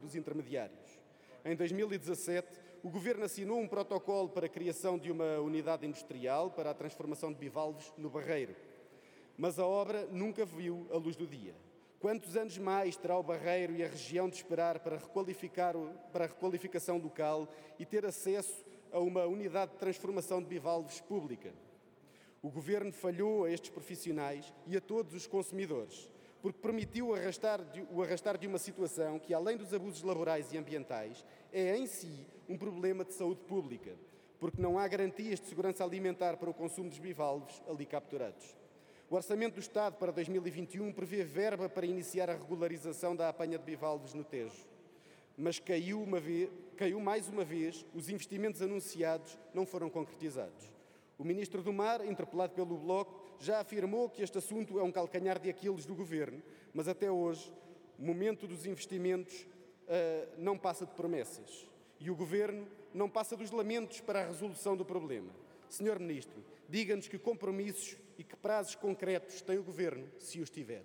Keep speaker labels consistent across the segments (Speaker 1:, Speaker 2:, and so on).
Speaker 1: pelos intermediários. Em 2017, o Governo assinou um protocolo para a criação de uma unidade industrial para a transformação de bivalves no Barreiro. Mas a obra nunca viu a luz do dia. Quantos anos mais terá o Barreiro e a região de esperar para a requalificação local e ter acesso a uma unidade de transformação de bivalves pública? O Governo falhou a estes profissionais e a todos os consumidores, porque permitiu o arrastar de uma situação que, além dos abusos laborais e ambientais, é em si um problema de saúde pública, porque não há garantias de segurança alimentar para o consumo dos bivalves ali capturados. O Orçamento do Estado para 2021 prevê verba para iniciar a regularização da apanha de bivalves no Tejo, mas caiu mais uma vez, os investimentos anunciados não foram concretizados. O Ministro do Mar, interpelado pelo Bloco, já afirmou que este assunto é um calcanhar de Aquiles do Governo, mas até hoje o momento dos investimentos não passa de promessas e o Governo não passa dos lamentos para a resolução do problema. Senhor Ministro, diga-nos que compromissos e que prazos concretos tem o Governo, se os tiver.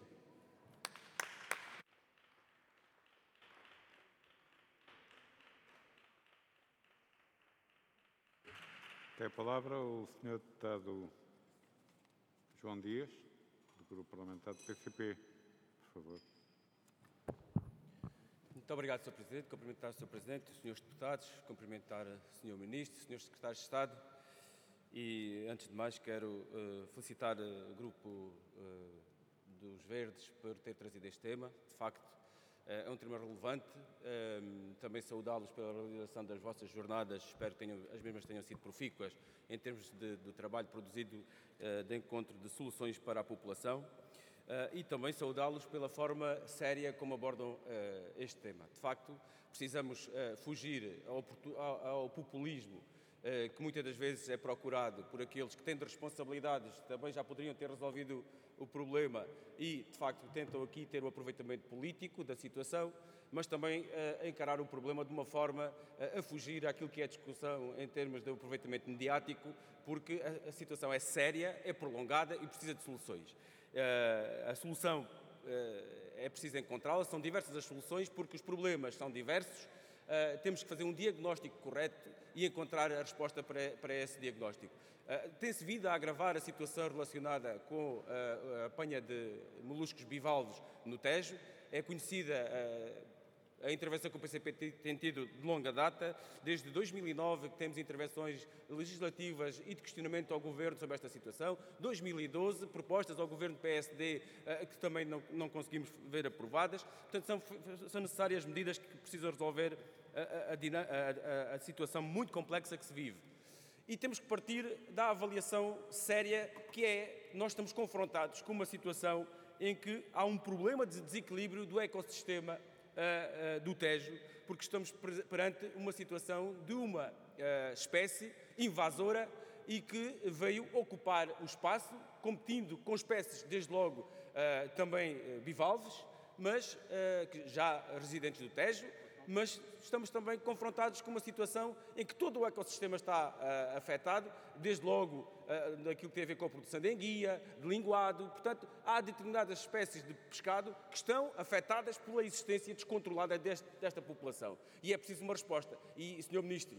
Speaker 2: Tem a palavra o Sr. Deputado João Dias, do Grupo Parlamentar do PCP. Por favor.
Speaker 3: Muito obrigado, Sr. Presidente. Cumprimentar o Sr. Presidente, os Srs. Deputados, cumprimentar o Sr. Ministro, Srs. Secretários de Estado e, antes de mais, quero felicitar o Grupo dos Verdes por ter trazido este tema. De facto, é um tema relevante. Também saudá-los pela realização das vossas jornadas. Espero que as mesmas tenham sido profícuas em termos do trabalho produzido de encontro de soluções para a população. E também saudá-los pela forma séria como abordam este tema. De facto, precisamos fugir ao populismo que muitas das vezes é procurado por aqueles que, tendo responsabilidades, também já poderiam ter resolvido o problema e, de facto, tentam aqui ter o aproveitamento político da situação, mas também encarar o problema de uma forma a fugir àquilo que é a discussão em termos de aproveitamento mediático, porque a situação é séria, é prolongada e precisa de soluções. A solução é preciso encontrá-la, são diversas as soluções, porque os problemas são diversos. Temos que fazer um diagnóstico correto e encontrar a resposta para esse diagnóstico. Tem-se vindo a agravar a situação relacionada com a apanha de moluscos bivalves no Tejo. É conhecida a intervenção que o PCP tem tido de longa data. Desde 2009 que temos intervenções legislativas e de questionamento ao Governo sobre esta situação. 2012, propostas ao Governo PSD que também não conseguimos ver aprovadas. Portanto, são necessárias medidas que precisam resolver a situação muito complexa que se vive. E temos que partir da avaliação séria que é, nós estamos confrontados com uma situação em que há um problema de desequilíbrio do ecossistema do Tejo, porque estamos perante uma situação de uma espécie invasora e que veio ocupar o espaço, competindo com espécies, desde logo, também bivalves, mas já residentes do Tejo, mas estamos também confrontados com uma situação em que todo o ecossistema está afetado, desde logo daquilo que tem a ver com a produção de enguia, de linguado. Portanto, há determinadas espécies de pescado que estão afetadas pela existência descontrolada desta população. E é preciso uma resposta. E, Sr. Ministro,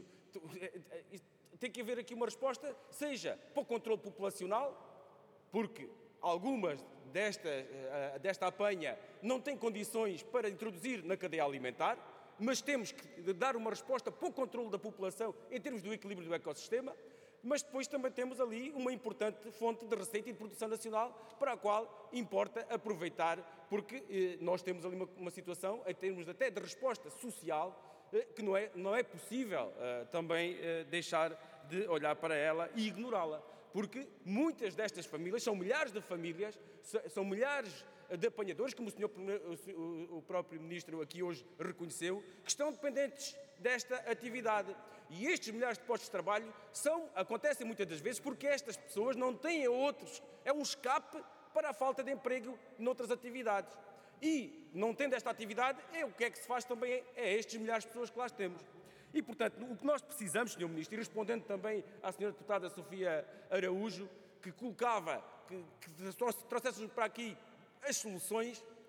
Speaker 3: tem que haver aqui uma resposta, seja para o controle populacional, porque algumas desta apanha não têm condições para introduzir na cadeia alimentar, mas temos que dar uma resposta para o controle da população em termos do equilíbrio do ecossistema, mas depois também temos ali uma importante fonte de receita e de produção nacional para a qual importa aproveitar, porque nós temos ali uma situação, em termos até de resposta social, que não é possível também deixar de olhar para ela e ignorá-la. Porque muitas destas famílias, são milhares de famílias, são milhares de apanhadores, como o próprio Ministro aqui hoje reconheceu, que estão dependentes desta atividade. E estes milhares de postos de trabalho acontecem muitas das vezes porque estas pessoas não têm outros, é um escape para a falta de emprego noutras atividades. E, não tendo esta atividade, o que é que se faz também a estes milhares de pessoas que lá temos. E, portanto, o que nós precisamos, Sr. Ministro, e respondendo também à Sra. Deputada Sofia Araújo, que colocava, que trouxéssemos para aqui as soluções,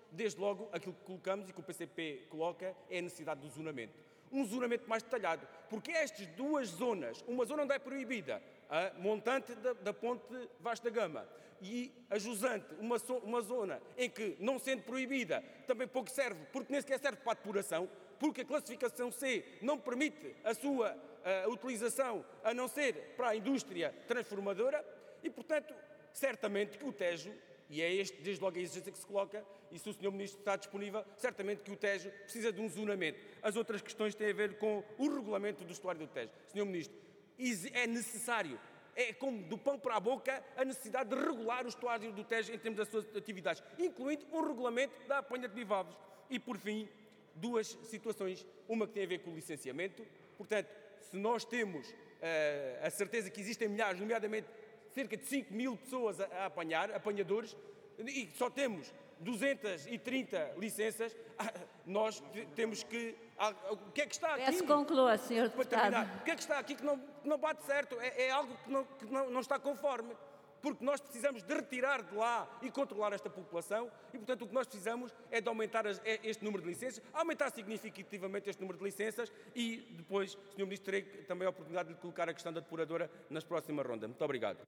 Speaker 3: desde logo, aquilo que colocamos e que o PCP coloca é a necessidade do zonamento. Um zonamento mais detalhado, porque estas duas zonas, uma zona onde é proibida a montante da ponte Vasco da Gama e a jusante, uma zona em que, não sendo proibida, também pouco serve, porque nem sequer serve para a depuração, porque a classificação C não permite a sua utilização a não ser para a indústria transformadora e, portanto, certamente que o Tejo, e é desde logo a exigência que se coloca, e se o Sr. Ministro está disponível, certamente que o Tejo precisa de um zonamento. As outras questões têm a ver com o regulamento do estuário do Tejo. Sr. Ministro, é necessário, é como do pão para a boca, a necessidade de regular o estuário do Tejo em termos das suas atividades, incluindo um regulamento da apanha de bivalves. E, por fim, duas situações, uma que tem a ver com o licenciamento. Portanto, se nós temos a certeza que existem milhares, nomeadamente cerca de 5 mil pessoas a apanhar, apanhadores, e só temos 230 licenças, nós temos que... O que é que está aqui?
Speaker 4: Peço conclua, Sr. Deputado.
Speaker 3: O que é que está aqui que não bate certo? É algo que não está conforme. Porque nós precisamos de retirar de lá e controlar esta população e, portanto, o que nós precisamos é de aumentar este número de licenças, aumentar significativamente este número de licenças e depois, Sr. Ministro, terei também a oportunidade de lhe colocar a questão da depuradora nas próximas rondas. Muito obrigado.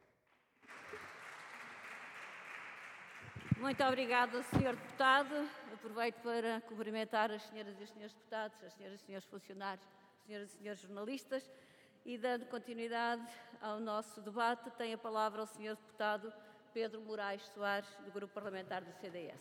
Speaker 4: Muito obrigada, Sr. Deputado. Aproveito para cumprimentar as senhoras e os senhores deputados, as senhoras e senhores funcionários, as senhoras e senhores jornalistas e, dando continuidade ao nosso debate, tem a palavra o Sr. Deputado Pedro Moraes Soares, do Grupo Parlamentar do CDS.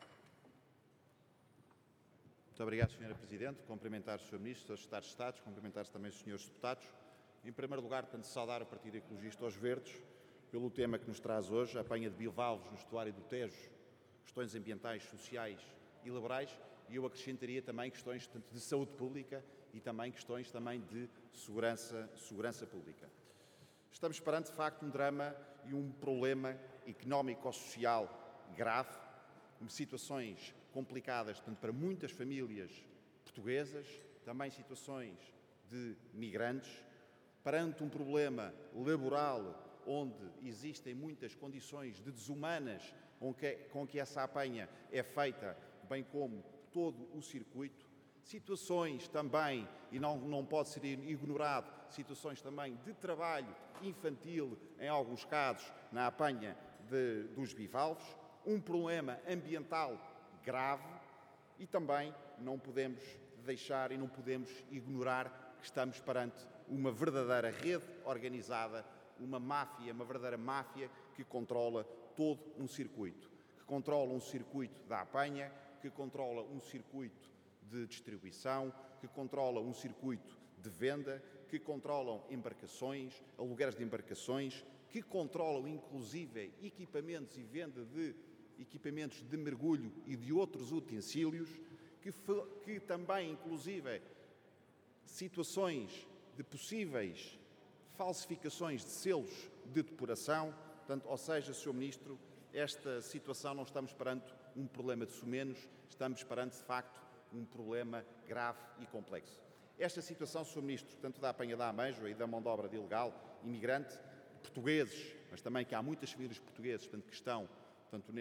Speaker 5: Muito obrigado, Sra. Presidente. Cumprimentar o Sr. Ministro, os Secretários de Estado, cumprimentar também os senhores deputados. Em primeiro lugar, tanto saudar o Partido Ecologista aos Verdes pelo tema que nos traz hoje, a apanha de bivalves no estuário do Tejo, questões ambientais, sociais e laborais, e eu acrescentaria também questões tanto de saúde pública e também questões também de segurança pública. Estamos perante, de facto, um drama e um problema económico-social grave, situações complicadas tanto para muitas famílias portuguesas, também situações de migrantes, perante um problema laboral onde existem muitas condições desumanas com que essa apanha é feita, bem como todo o circuito, situações também, e não pode ser ignorado, situações também de trabalho infantil, em alguns casos, na apanha dos bivalves, um problema ambiental grave e também não podemos deixar e não podemos ignorar que estamos perante uma verdadeira rede organizada, uma verdadeira máfia que controla todo um circuito, que controla um circuito da apanha, que controla um circuito de distribuição, que controla um circuito de venda, que controlam embarcações, aluguéis de embarcações, que controlam inclusive equipamentos e venda de equipamentos de mergulho e de outros utensílios, que também inclusive situações de possíveis falsificações de selos de depuração. Portanto, ou seja, Sr. Ministro, esta situação não estamos perante um problema de sumenos, estamos perante, de facto, um problema grave e complexo. Esta situação, Sr. Ministro, tanto da apanha da ameijoa e da mão de obra de ilegal, imigrante, portugueses, mas também que há muitas famílias portuguesas, portanto, que estão, portanto,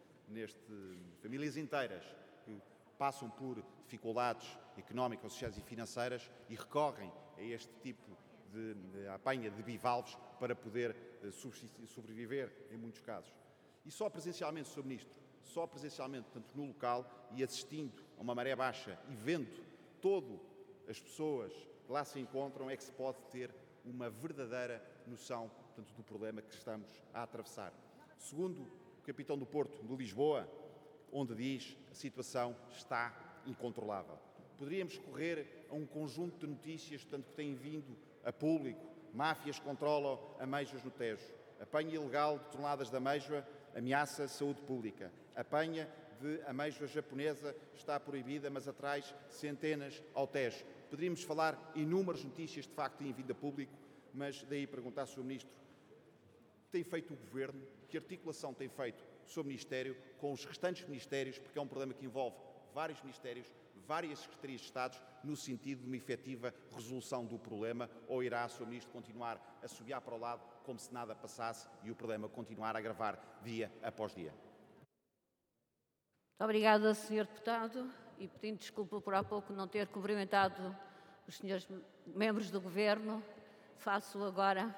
Speaker 5: famílias inteiras que passam por dificuldades económicas, sociais e financeiras e recorrem a este tipo de apanha de bivalves para poder sobreviver em muitos casos. E só presencialmente, Sr. Ministro, portanto, no local e assistindo a uma maré baixa e vendo todas as pessoas que lá se encontram, é que se pode ter uma verdadeira noção, portanto, do problema que estamos a atravessar. Segundo o capitão do Porto de Lisboa, onde diz a situação está incontrolável. Poderíamos recorrer a um conjunto de notícias, portanto, que têm vindo a público. Máfias controlam ameijoas no Tejo. Apanha ilegal de toneladas de ameijoa ameaça a saúde pública. Apanha de ameijoa japonesa está proibida, mas atrai centenas ao Tejo. Poderíamos falar inúmeras notícias de facto têm vindo a público, mas daí perguntar ao Sr. Ministro, tem feito o Governo, que articulação tem feito o seu Ministério com os restantes Ministérios, porque é um problema que envolve vários Ministérios, várias Secretarias de Estado, no sentido de uma efetiva resolução do problema, ou irá o Sr. Ministro continuar a subiar para o lado como se nada passasse e o problema continuar a agravar dia após dia?
Speaker 4: Muito obrigada, Sr. Deputado, e pedindo desculpa por há pouco não ter cumprimentado os senhores membros do Governo, faço agora.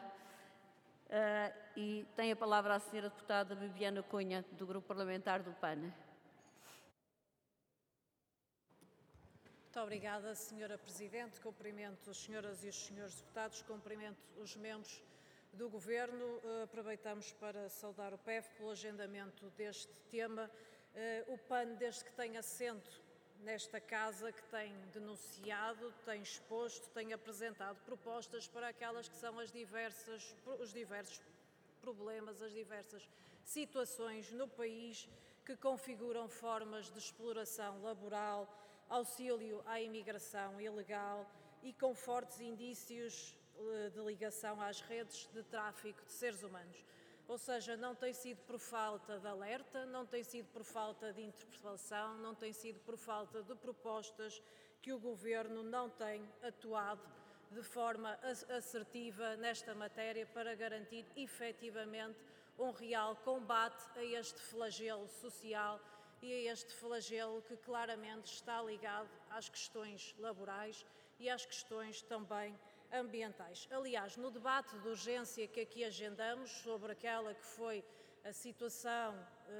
Speaker 4: E tem a palavra a Sra. Deputada Bibiana Cunha, do Grupo Parlamentar do PAN.
Speaker 6: Muito obrigada, Sra. Presidente. Cumprimento as senhoras e os senhores deputados, cumprimento os membros do Governo. Aproveitamos para saudar o PEV pelo agendamento deste tema. O PAN, desde que tem assento nesta Casa, que tem denunciado, tem exposto, tem apresentado propostas para aquelas que são os diversos problemas, as diversas situações no país que configuram formas de exploração laboral, auxílio à imigração ilegal e com fortes indícios de ligação às redes de tráfico de seres humanos. Ou seja, não tem sido por falta de alerta, não tem sido por falta de interpelação, não tem sido por falta de propostas que o Governo não tem atuado de forma assertiva nesta matéria para garantir efetivamente um real combate a este flagelo social e a este flagelo que claramente está ligado às questões laborais e às questões também ambientais. Aliás, no debate de urgência que aqui agendamos sobre aquela que foi a situação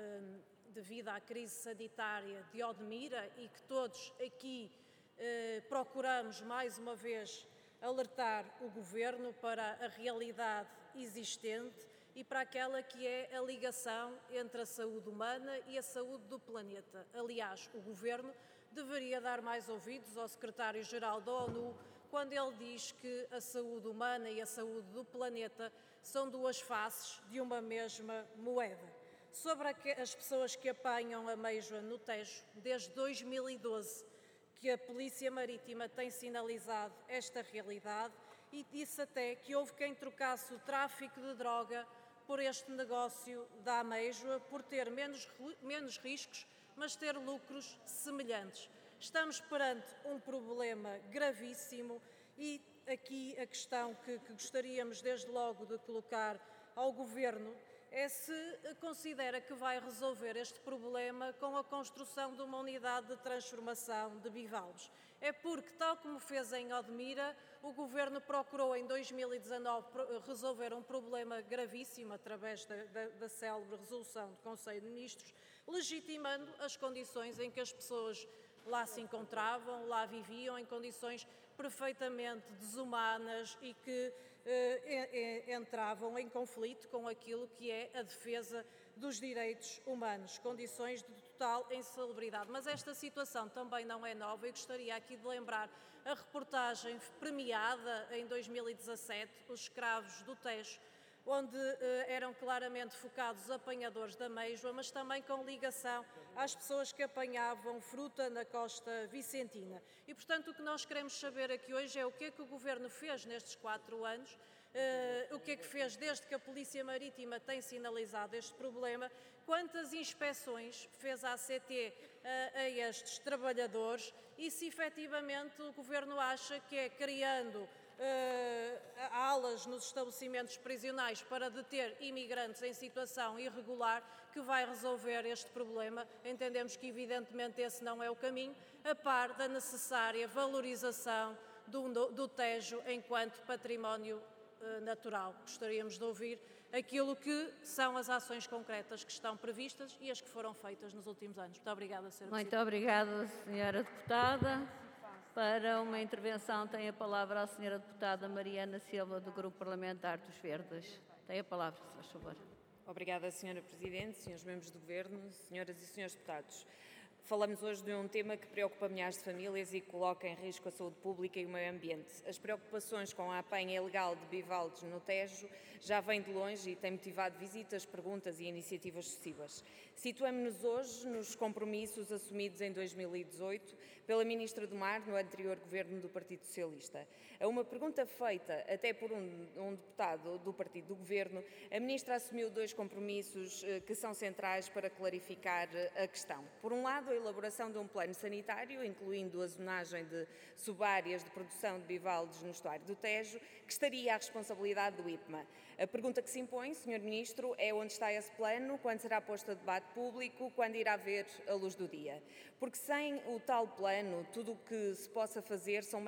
Speaker 6: devido à crise sanitária de Odmira e que todos aqui procuramos mais uma vez alertar o Governo para a realidade existente e para aquela que é a ligação entre a saúde humana e a saúde do planeta. Aliás, o Governo deveria dar mais ouvidos ao Secretário-Geral da ONU quando ele diz que a saúde humana e a saúde do planeta são duas faces de uma mesma moeda. Sobre as pessoas que apanham ameijoa no Tejo, desde 2012 que a Polícia Marítima tem sinalizado esta realidade e disse até que houve quem trocasse o tráfico de droga por este negócio da ameijoa, por ter menos riscos, mas ter lucros semelhantes. Estamos perante um problema gravíssimo e aqui a questão que gostaríamos desde logo de colocar ao Governo é se considera que vai resolver este problema com a construção de uma unidade de transformação de bivalves. É porque, tal como fez em Odmira, o Governo procurou em 2019 resolver um problema gravíssimo através da célebre resolução do Conselho de Ministros, legitimando as condições em que as pessoas lá se encontravam, lá viviam, em condições perfeitamente desumanas e que entravam em conflito com aquilo que é a defesa dos direitos humanos, condições de total insalubridade. Mas esta situação também não é nova e gostaria aqui de lembrar a reportagem premiada em 2017, Os Escravos do Tejo, onde eram claramente focados os apanhadores da ameijoa, mas também com ligação às pessoas que apanhavam fruta na costa vicentina. E, portanto, o que nós queremos saber aqui hoje é o que é que o Governo fez nestes 4 anos, o que é que fez desde que a Polícia Marítima tem sinalizado este problema, quantas inspeções fez a ACT a estes trabalhadores e se efetivamente o Governo acha que é criando alas nos estabelecimentos prisionais para deter imigrantes em situação irregular que vai resolver este problema. Entendemos que evidentemente esse não é o caminho, a par da necessária valorização do Tejo enquanto património natural. Gostaríamos de ouvir aquilo que são as ações concretas que estão previstas e as que foram feitas nos últimos anos. Muito obrigada, Sra.
Speaker 4: Muito obrigada, Sra. Deputada. Para uma intervenção tem a palavra a Sra. Deputada Mariana Silva, do Grupo Parlamentar dos Verdes. Tem a palavra, se faz favor.
Speaker 7: Obrigada, Sra. Presidente, Srs. Membros do Governo, Senhoras e Senhores Deputados. Falamos hoje de um tema que preocupa milhares de famílias e coloca em risco a saúde pública e o meio ambiente. As preocupações com a apanha ilegal de bivalves no Tejo já vêm de longe e têm motivado visitas, perguntas e iniciativas sucessivas. Situamos-nos hoje nos compromissos assumidos em 2018 pela Ministra do Mar no anterior governo do Partido Socialista. A uma pergunta feita até por um deputado do Partido do Governo, a Ministra assumiu 2 compromissos que são centrais para clarificar a questão. Por um lado, a elaboração de um plano sanitário, incluindo a zonagem de subáreas de produção de bivalves no estuário do Tejo, que estaria à responsabilidade do IPMA. A pergunta que se impõe, Sr. Ministro, é onde está esse plano, quando será posto a debate público, quando irá ver a luz do dia? Porque sem o tal plano, tudo o que se possa fazer são